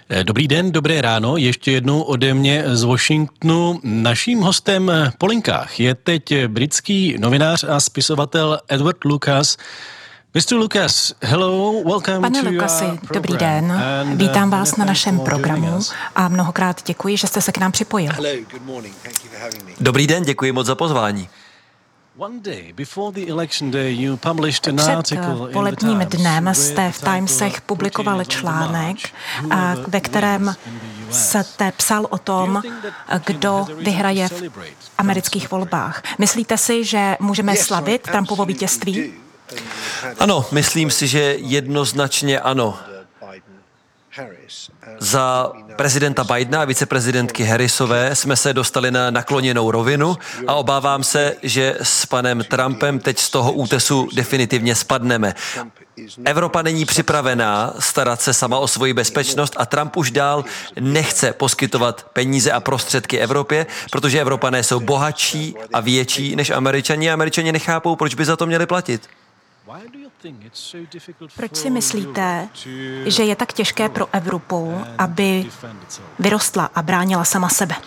Dobrý den, dobré ráno, ještě jednou ode mě z Washingtonu. Naším hostem po linkách je teď britský novinář a spisovatel Edward Lucas. Mr. Lucas, hello, welcome. Pane Lucasi, dobrý den. Vítám vás na našem programu a mnohokrát děkuji, že jste se k nám připojil. Dobrý den, děkuji moc za pozvání. Před volebním dnem jste v Timesech publikoval článek, ve kterém jste psal o tom, kdo vyhraje v amerických volbách. Myslíte si, že můžeme slavit Trumpovo vítězství? Ano, myslím si, že jednoznačně ano. Za prezidenta Bidena a viceprezidentky Harrisové jsme se dostali na nakloněnou rovinu a obávám se, že s panem Trumpem teď z toho útesu definitivně spadneme. Evropa není připravená starat se sama o svoji bezpečnost a Trump už dál nechce poskytovat peníze a prostředky Evropě, protože Evropané jsou bohatší a větší než Američani a Američani nechápou, proč by za to měli platit. Proč si myslíte, že je tak těžké pro Evropu, aby vyrostla a bránila sama sebe?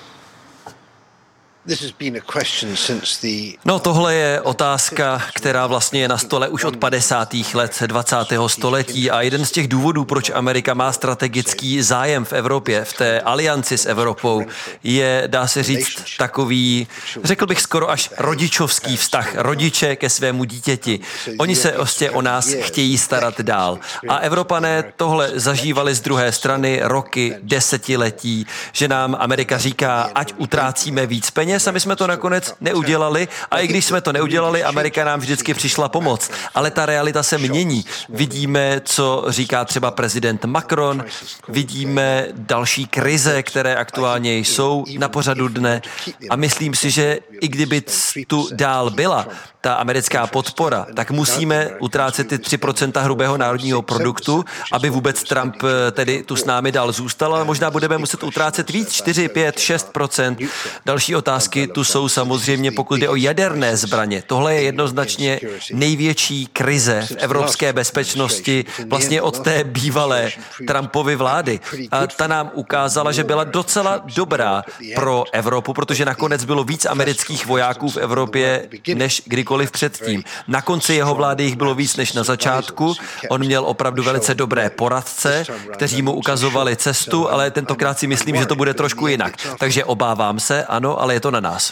No, tohle je otázka, která vlastně je na stole už od 50. let 20. století a jeden z těch důvodů, proč Amerika má strategický zájem v Evropě, v té alianci s Evropou, je, dá se říct, takový, řekl bych skoro až rodičovský vztah, rodiče ke svému dítěti. Oni se prostě o nás chtějí starat dál. A Evropané tohle zažívali z druhé strany roky, desetiletí, že nám Amerika říká, ať utrácíme víc peněz, a my jsme to nakonec neudělali a i když jsme to neudělali, Amerika nám vždycky přišla pomoct. Ale ta realita se mění. Vidíme, co říká třeba prezident Macron, vidíme další krize, které aktuálně jsou na pořadu dne a myslím si, že i kdyby tu dál byla ta americká podpora, tak musíme utrácet ty 3% hrubého národního produktu, aby vůbec Trump tedy tu s námi dál zůstal, ale možná budeme muset utrácet víc, 4, 5, 6%. Další otázky tu jsou samozřejmě, pokud jde o jaderné zbraně. Tohle je jednoznačně největší krize v evropské bezpečnosti vlastně od té bývalé Trumpovy vlády. A ta nám ukázala, že byla docela dobrá pro Evropu, protože nakonec bylo víc amerických vojáků v Evropě než kdykoliv předtím. Na konci jeho vlády jich bylo víc než na začátku. On měl opravdu velice dobré poradce, kteří mu ukazovali cestu, ale tentokrát si myslím, že to bude trošku jinak. Takže obávám se, ano, ale je to na nás.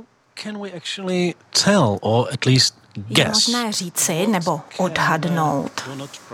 Je možné říci nebo odhadnout,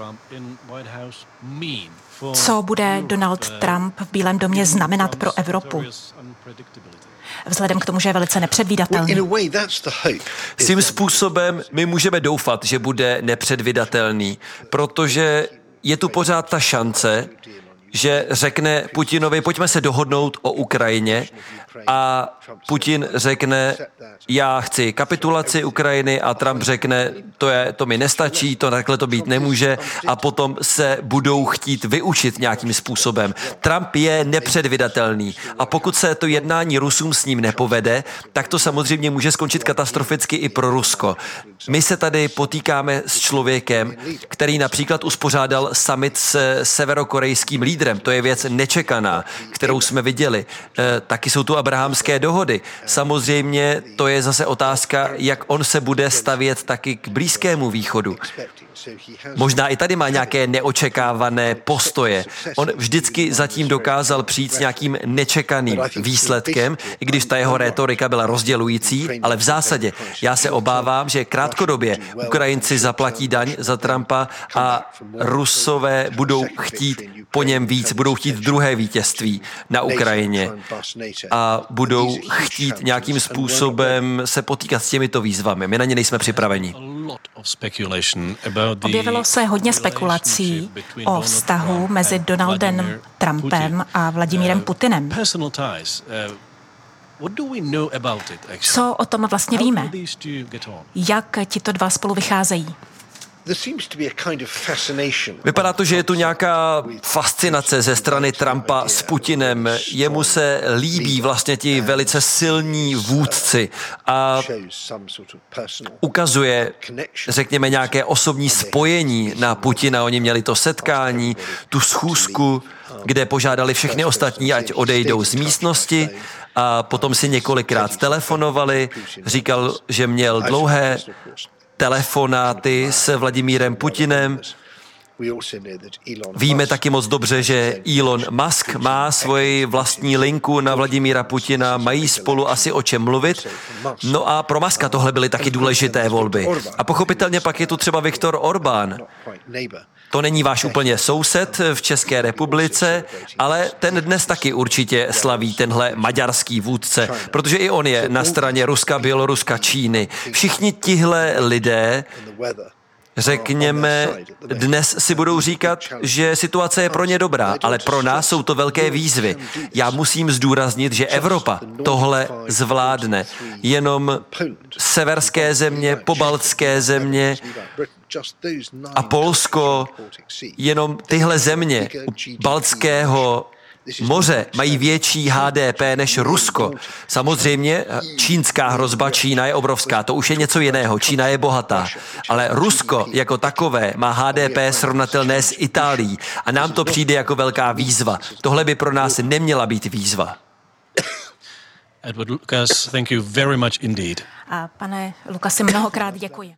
co bude Donald Trump v Bílém domě znamenat pro Evropu? Vzhledem k tomu, že je velice nepředvídatelný. Svým způsobem my můžeme doufat, že bude nepředvídatelný, protože je tu pořád ta šance, že řekne Putinovi, pojďme se dohodnout o Ukrajině a Putin řekne, já chci kapitulaci Ukrajiny a Trump řekne, to mi nestačí, to takhle to být nemůže a potom se budou chtít vyučit nějakým způsobem. Trump je nepředvídatelný a pokud se to jednání Rusům s ním nepovede, tak to samozřejmě může skončit katastroficky i pro Rusko. My se tady potýkáme s člověkem, který například uspořádal summit s severokorejským lídrem. To je věc nečekaná, kterou jsme viděli. Taky jsou tu abrahamské dohody. Samozřejmě to je zase otázka, jak on se bude stavět taky k Blízkému východu. Možná i tady má nějaké neočekávané postoje. On vždycky zatím dokázal přijít s nějakým nečekaným výsledkem, i když ta jeho rétorika byla rozdělující, ale v zásadě já se obávám, že krátkodobě Ukrajinci zaplatí daň za Trumpa a Rusové budou chtít po něm víc, budou chtít druhé vítězství na Ukrajině a budou chtít nějakým způsobem se potýkat s těmito výzvami. My na ně nejsme připraveni. Objevilo se hodně spekulací o vztahu mezi Donaldem Trumpem a Vladimírem Putinem. Co o tom vlastně víme? Jak tito dva spolu vycházejí? Vypadá to, že je tu nějaká fascinace ze strany Trumpa s Putinem. Jemu se líbí vlastně ti velice silní vůdci a ukazuje, řekněme, nějaké osobní spojení na Putina. Oni měli to setkání, tu schůzku, kde požádali všechny ostatní, ať odejdou z místnosti, a potom si několikrát telefonovali. Říkal, že měl dlouhé telefonáty s Vladimírem Putinem. Víme taky moc dobře, že Elon Musk má svoji vlastní linku na Vladimíra Putina, mají spolu asi o čem mluvit. No a pro Muska tohle byly taky důležité volby. A pochopitelně pak je tu třeba Viktor Orbán. To není váš úplně soused v České republice, ale ten dnes taky určitě slaví tenhle maďarský vůdce, protože i on je na straně Ruska, Běloruska, Číny. Všichni tihle lidé, řekněme, dnes si budou říkat, že situace je pro ně dobrá, ale pro nás jsou to velké výzvy. Já musím zdůraznit, že Evropa tohle zvládne. Jenom severské země, pobaltské země a Polsko, jenom tyhle země Baltského moře mají větší HDP než Rusko. Samozřejmě čínská hrozba, Čína je obrovská, to už je něco jiného, Čína je bohatá. Ale Rusko jako takové má HDP srovnatelné s Itálií a nám to přijde jako velká výzva. Tohle by pro nás neměla být výzva. Edward Lucas, thank you very much indeed. A pane Lucasi, mnohokrát děkuji.